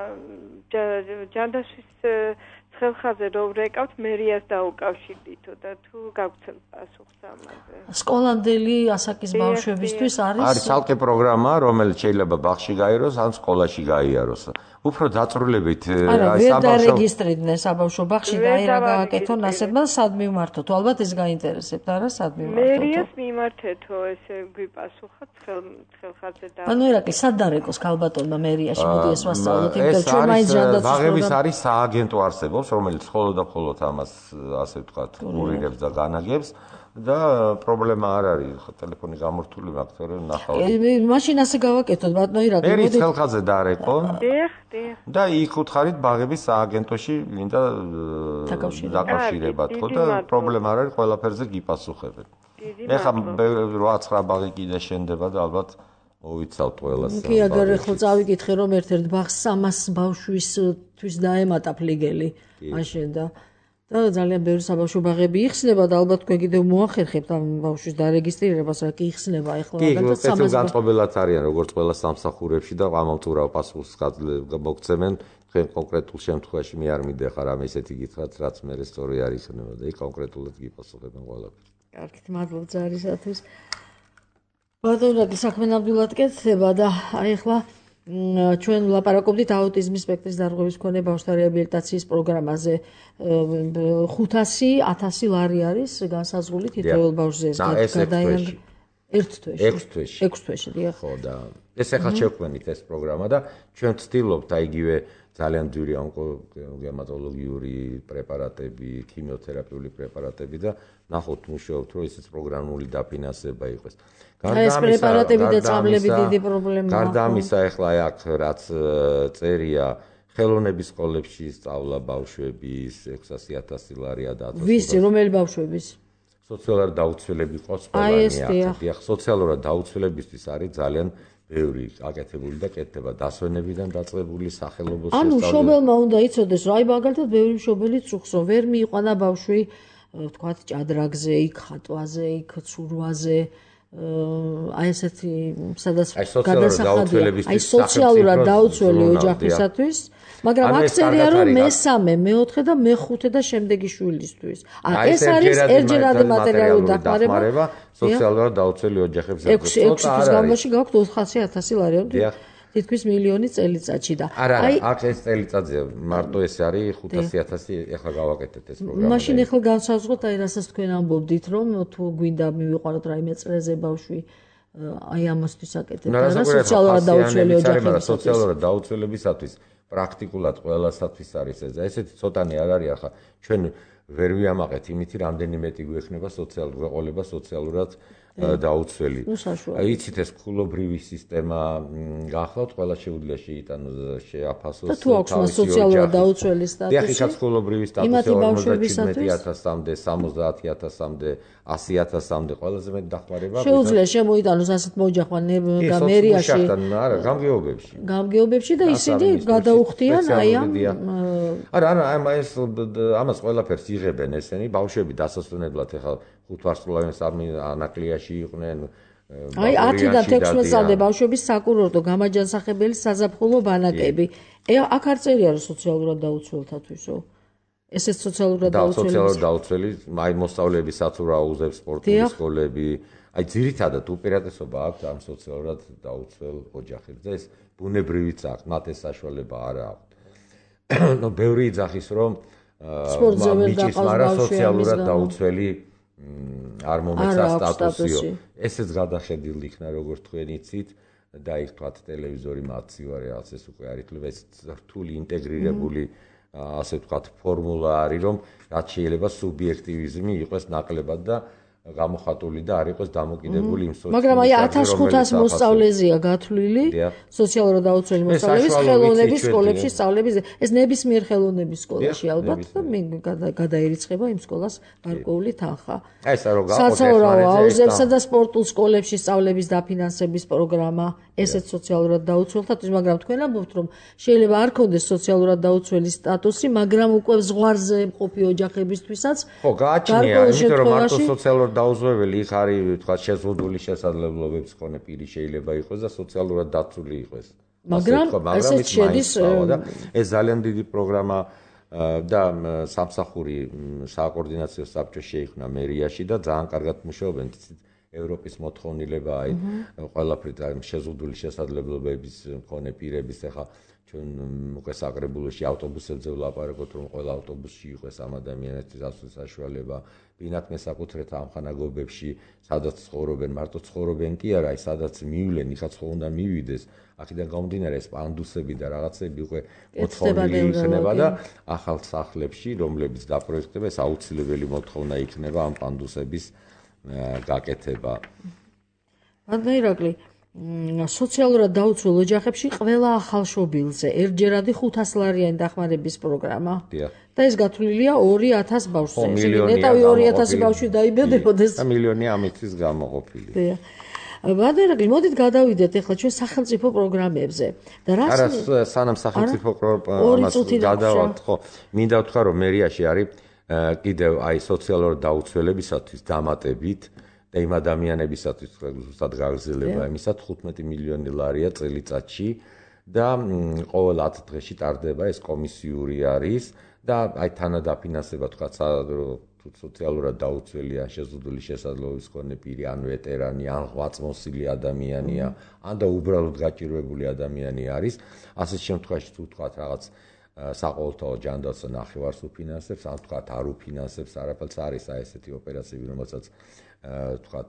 ჯანდაცვის ხელხაზე რო ვრეკავთ, მერიას დაუკავშირდითო და თუ გაგვცემთ პასუხს ამაზე. სკოლამდელი ასაკის ბავშვებისთვის არის ცალკე პროგრამა, რომელიც შეიძლება ბაღში გაიაროს ან სკოლაში გაიაროს. უფრო დაწვრილებით აი საბავშვო ვერ დარეგისტრირდნენ საბავშვო ბაღში და აი რა გააკეთონ ასეთმა სად მივმართოთ? ალბათ ეს გაინტერესებთ, არა სად მივმართოთ? მერიას მიმართეთო, ესე გვიპასუხოთ ხელხაზე და ანუ ირაკი სად დარეკოს ქალბატონმა მერიაში, მოდი ეს ვასწავლოთ, იმიტომ ჩვენ მაინც ჯანდაცვის ბაღების არის სააგენტო არსებობს, რომელიც მხოლოდ და მხოლოდ ამას ასე ვთქვათ, კურირებს და განაგებს. და პრობლემა არ არის, ტელეფონი გამორთული მაქვს, თორემ ნახავთ. მაშინ ასე გავაკეთოთ, ბატონო ირაკი, მერიც ხელხაზე დაარეკო. დიახ. და იქ უთხარით ბაღების სააგენტოში ვინდა დაკავშირებათ ხო და პრობლემა არ არის, ყველაფერზე გიპასუხებენ. მე ხა 8-9 ბაღი კიდე შენდება და ალბათ მოვიცავთ ყველას. კი, აგერ ხო წავიკითხე რომ ერთ-ერთ ბაღს 300 ბავშვისთვის დაემატა ფლიგელი მაშინ და ძალიან ბევრი საბავშვო ბაღები იხსნება და ალბათ თქვენ კიდევ მოახერხებთ ამ ბავშვის დარეგისტრირებას, რა კი იხსნება ახლა მაგალითად 300 განწყობილად არიან როგორც ყველა სამსახურებში და ამავდროულად პასუხს მოგცემენ თქვენ კონკრეტულ შემთხვევაში მე არ მიდეხარ ამ ესეთი გითხრათ რაც მე სწორი არ იქნება და იქ კონკრეტულად გიპასუხებენ ყველაფერს. კარგით, მადლობთ ზარისათვის. ბატონო, საქმე ნამდვილად კეთდება და აი ახლა ჩვენ ვლაპარაკობდით აუტიზმის სპექტრის დარღვევის მქონე ბავშვთა რეაბილიტაციის პროგრამაზე. 500.000 ლარი არის განსაზღვრული თითოეულ ბავშვზე. ეს ერთ თვეში. 6 თვეში. 6 თვეში, დიახ. ხო და ეს ახლა შევქმნით ეს პროგრამა და ჩვენ ვცდილობთ აი იგივე ძალიან ძვირი ონკოგემატოლოგიური პრეპარატები, ქიმიოთერაპიული პრეპარატები და ნახოთ მუშაობთ რომ ისიც პროგრამული დაფინანსება იყოს. ეს პრეპარატები და წამლები დიდი პრობლემაა. გარდა ამისა ახლა აქ რაც წერია ხელოვნების სკოლებში სწავლა ბავშვების 600,000 ლარია და ვიცი რომელი ბავშვების სოციალურად დაუცველები ყავს ყველანი აქ. დიახ, სოციალურად დაუცველებისთვის არის ძალიან ბევრი აკეთებული და კეთდება დასვენებიდან დაწყებული სახელმწიფო შესწავლები. ანუ მშობელმა უნდა იცოდეს, რომ აი მაგალითად ბევრი მშობელი წუხს, რომ ვერ მიიყვანა ბავშვი, ვთქვათ, ჭადრაგზე, იქ ხატვაზე, იქ ცურვაზე, აი ესეთი სადაც გადასახადია, აი სოციალურად დაუცველი ოჯახისათვის, მაგრამ აქ წერია, რომ მესამე, მეოთხე და მეხუთე და შემდეგი შვილისთვის. ეს არის ერთჯერადი მატერიალური დახმარება სოციალურად დაუცველი ოჯახებისათვის. 6 თვის განმავლობაში გაქვთ 400,000 ლარი, თითქმის მილიონი წელიწადში და აი აქ ეს წელიწადზე მარტო ეს არის 500,000 ახლა გავაკეთეთ ეს პროგრამა. მაშინ ახლა განსაზღვროთ აი რასაც თქვენ ამბობდით რომ თუ გვინდა მივიყვანოთ რაიმე წრეზე ბავშვი აი ამასთვის აკეთებთ და სოციალურად დაუცველი ოჯახებისათვის. სოციალურად დაუცველებისათვის პრაქტიკულად ყველასათვის არის ეს. ესეთი ცოტანი არ არის ახლა ჩვენ ვერ ვიამაყეთ იმითი რამდენი მეტი გვექნება სოციალურად სოციალურად დაუცველი. იცით ეს ქულობრივი სისტემა გახლავთ ყველა შეუძლია შეიტანოს შეაფასოს და თუ აქვს სოციალურად დაუცველი სტატუსი. დიახ, იქაც ქულობრივი სტატუსი 50,000-მდე, 70,000-მდე, 100,000-მდე ყველაზე მეტ დახმარება. შეუძლია შემოიტანოს ასეთ მოჯახმა და მერიაში. არა, გამგეობებში. გამგეობებში და ისინი გადაუხდიან აი ამ არა, ეს ამას ყველაფერს იღებენ ესენი ბავშვები დასასვენებლად ახლა 5 ვარსკვლავიან ანაკლიაში იყვნენ. აი 10-დან 16 წლამდე ბავშვების საკურორტო გამაჯანსახებელი საზაფხულო ბანაკები. აქ არ წერია რომ სოციალურად დაუცველთათვისო. ესეც სოციალურად დაუცველი. სოციალურად დაუცველი, აი მოსწავლეების საცურაუზებს, სპორტული სკოლები. აი ძირითადად უპირატესობა აქვს ამ სოციალურად დაუცველ ოჯახებს და ეს ბუნებრივიც აქვს, მათ ეს საშუალება არ აქვს. ნუ ბევრი იძახის რომ სპორტზე ვერ დაყავს ბავშვი სოციალურად დაუცველი არ მომეცა სტატუსიო. ესეც გადახედილი იქნა როგორც თქვენ იცით და იქ თქვათ ტელევიზორი მაცივარ რაღაც ეს უკვე არ ითვლება ეს რთული ინტეგრირებული ასე ვთქვათ ფორმულა არის რომ რაც შეიძლება სუბიექტივიზმი იყოს ნაკლებად და გამოხატული და არ იყოს დამოკიდებული იმ სოციალურ. მაგრამ აი 1500 მოსწავლეზეა გათვლილი სოციალურად დაუცველი მოსწავლეების ხელოვნების სკოლებში სწავლების ეს ნებისმიერ ხელოვნების სკოლაში ალბათ და გადაერიცხება იმ სკოლას გარკვეული თანხა. აი ეს რო საცხოვრაო აუზებსა და სპორტულ სკოლებში სწავლების დაფინანსების პროგრამა ესეც სოციალურად დაუცველთათვის, მაგრამ თქვენ ამბობთ რომ შეიძლება არ კონდეს სოციალურად დაუცველი სტატუსი, მაგრამ უკვე ზღვარზე მყოფი ოჯახებისთვისაც ხო გააჩნია, იმიტომ რომ მარტო სოციალურად დაუცველი იქ არის თქვა შეზღუდული შესაძლებლობების მქონე პირი შეიძლება იყოს და სოციალურად დაცული იყოს. მაგრამ ესეც შედის ეს ძალიან დიდი პროგრამა და სამსახური სააკოორდინაციო საბჭო შეიქმნა მერიაში და ძალიან კარგად მუშაობენ. ევროპის მოთხოვნილება აი ყველაფრით შეზღუდული შესაძლებლობების მქონე პირების ახლა ჩვენ უკვე საკრებულოში ავტობუსებზე ვლაპარაკობთ რომ ყველა ავტობუსში იყოს ამ ადამიანების ასვლის საშუალება ბინათ მესაკუთრეთ ამხანაგობებში სადაც ცხოვრობენ მარტო ცხოვრობენ კი არა აი სადაც მივლენ იქაც ხო უნდა მივიდეს აქედან გამომდინარე ეს პანდუსები და რაღაცები უკვე მოთხოვნილი იქნება და ახალ სახლებში რომლებიც დაპროექტდება ეს აუცილებელი მოთხოვნა იქნება ამ პანდუსების გაკეთება. მადლიერაკლი სოციალურად დაუცველ ოჯახებში ყველა ახალშობილზე ერთჯერადი 500 ლარიანი დახმარების პროგრამა. და ეს გათვლილია 2,000 ბავშვზე. ნეტავი 2,000 ბავშვი დაიბადებოდეს. და მილიონი ამისთვის გამოყოფილი. მადლიერაკლი მოდით გადავიდეთ ახლა ჩვენ სახელმწიფო პროგრამებზე. და არა სანამ სახელმწიფო პროგრამას გადავალთ, ხო, მინდა ვთქვა რომ მერიაში არის კიდევ აი სოციალურად დაუცველებისათვის დამატებით და იმ ადამიანებისათვის ზუსტად გაგრძელება იმისა 15 მილიონი ლარია წელიწადში და ყოველ 10 დღეში ტარდება ეს კომისიური არის და აი თანადაფინანსება თქვა თუ სოციალურად დაუცველი ან შეზღუდული შესაძლებლობის მქონე პირი ან ვეტერანი ან ღვაწმოსილი ადამიანია ან და უბრალოდ გაჭირვებული ადამიანი არის ასეთ შემთხვევაში თუ თქვა რაღაც საყოველთაო ჯანდაცვა ნახევარს უფინანსებს, ან თქვათ არ უფინანსებს არაფერს არის აი ესეთი ოპერაციები, რომელსაც თქვათ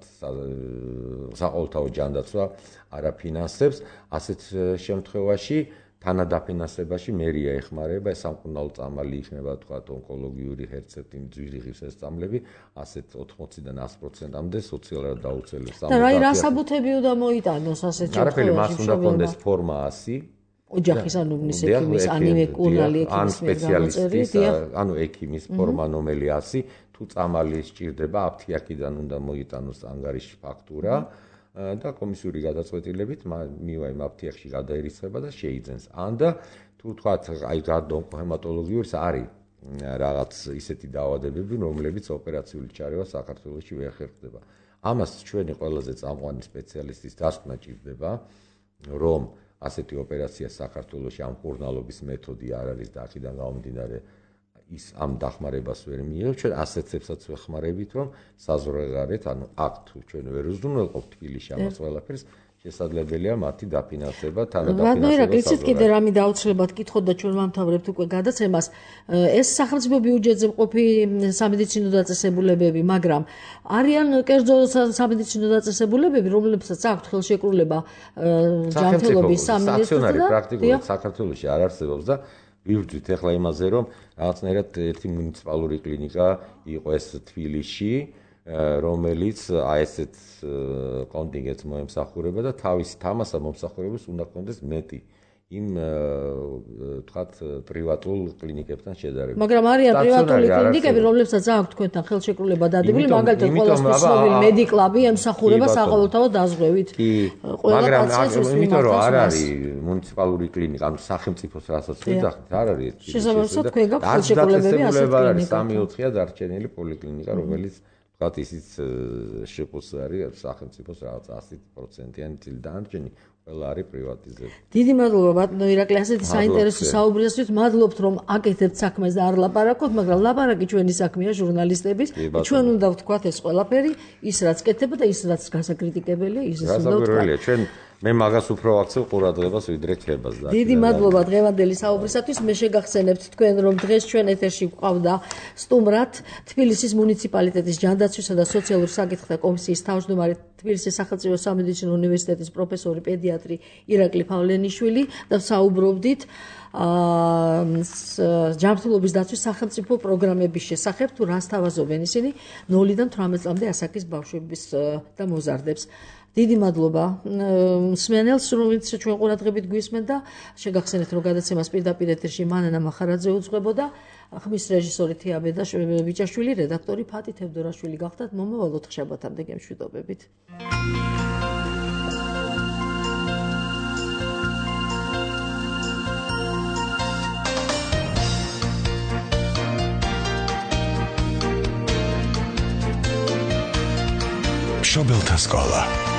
საყოველთაო ჯანდაცვა არ აფინანსებს. ასეთ შემთხვევაში თანადაფინანსებაში მერია ეხმარება, ეს სამკურნალო წამალი იქნება თქვათ ონკოლოგიური ჰერცეტი, ძვირიღის ეს წამლები, ასეთ 80-დან 100%-მდე სოციალურად დაუცველებს. და რა რასაბუთები უნდა მოიტანოს ასეთ შემთხვევაში? არაფერი, მას უნდა კონდეს ფორმა 100 ოჯახის ანუნის ექიმის ანიმეკურნალი ექიმის სპეციალისტის ანუ ექიმის ფორმა ნომერი 100 თუ წამალი სჭირდება აფთიაქიდან უნდა მოიტანოს ანგარიში ფაქტურა და კომისიური გადაწყვეტილებით მივა იმ აფთიაქში გადაირიცხება და შეიძენს ან და თუ თქვათ აი განდონკოჰემატოლოგიური არის რაღაც ისეთი დაავადებები რომლებიც ოპერაციული ჩარევა საქართველოში ვერ ხერხდება ამას ჩვენი ყველაზე წამყვანი სპეციალისტის დასკვნა ჭირდება რომ ასეთი ოპერაცია საქართველოში ამ მკურნალობის მეთოდი არ არის და აქედან გამომდინარე ის ამ დახმარებას ვერ მიიღებს ჩვენ ასეთებსაც ვეხმარებით რომ საზღვარგარეთ ანუ აქ თუ ჩვენ ვერ უზრუნველყოფთ თბილისში ამას ყველაფერს შესაძლებელია მათი დაფინანსება თანადაფინანსება იცით კიდე რამე დაუცლებად კითხოთ და ჩვენ ვამთავრებთ უკვე გადაცემას ეს სახელმწიფო ბიუჯეტზე მყოფი სამედიცინო დაწესებულებები მაგრამ არიან კერძო სამედიცინო დაწესებულებები რომლებსაც აქვთ ხელშეკრულება ჯანმრთელობის სამინისტროსთან და პრაქტიკულად საქართველოში არ არსებობს და ვიბრძვით ახლა იმაზე რომ რაღაცნაირად ერთი მუნიციპალური კლინიკა იყო ეს თბილისში რომელიც აი ესეთ კონტინგენტს მოემსახურება და თავის თამასა მომსახურებას უნდა კონდეს მეტი იმ თქვათ პრივატულ კლინიკებთან შედარებით. მაგრამ არიან პრივატული კლინიკები, რომლებსაც აქვს თქვენთან ხელშეკრულება დადებული, მაგალითად ყველასთვის ცნობილი მედიკლაბი ემსახურება საყოველთაო დაზღვევით. მაგრამ იმიტომ რომ არ არის მუნიციპალური კლინიკა, ანუ სახელმწიფოს რასაც ვეძახით, არ არის. შესაბამისად თქვენ გაქვთ ხელშეკრულებები ასეთ კლინიკებთან. 3-4-ია დარჩენილი პოლიკლინიკა, რომელიც თქვათ ისიც შეყოს არის სახელმწიფოს რაღაც 100%-იანი წილი დანარჩენი ყველა არის პრივატიზებული. დიდი მადლობა ბატონო ირაკლი, ასეთი საინტერესო საუბრისთვის. მადლობთ რომ აკეთებთ საქმეს და არ ლაპარაკობთ, მაგრამ ლაპარაკი ჩვენი საქმეა ჟურნალისტების. ჩვენ უნდა ვთქვათ ეს ყველაფერი, ის რაც კეთდება და ის რაც გასაკრიტიკებელია, ის უნდა გასაკვირველია. ჩვენ მე მაგას უფრო ვაქცევ ყურადღებას ვიდრე ქებას და დიდი მადლობა დღევანდელი საუბრისათვის. მე შეგახსენებთ თქვენ რომ დღეს ჩვენ ეთერში გვყავდა სტუმრად თბილისის მუნიციპალიტეტის ჯანდაცვისა და სოციალურ საკითხთა კომისიის თავმჯდომარე თბილისის სახელმწიფო სამედიცინო უნივერსიტეტის პროფესორი პედიატრი ირაკლი ფავლენიშვილი და საუბრობდით ჯანმრთელობის დაცვის სახელმწიფო პროგრამების შესახებ თუ რას თავაზობენ ისინი 0-დან 18 წლამდე ასაკის ბავშვების და მოზარდებს. დიდი მადლობა მსმენელს რომელიც ჩვენ ყურადღებით გვისმენთ და შეგახსენებთ რომ გადაცემას პირდაპირ ეთერში მანანა მახარაძე უძღვებოდა ხმის რეჟისორი თია ბიჭაშვილი რედაქტორი ფატი თევდორაშვილი გახდათ მომავალ 4 შაბათამდე გემშვიდობებით მშობელთა სკოლა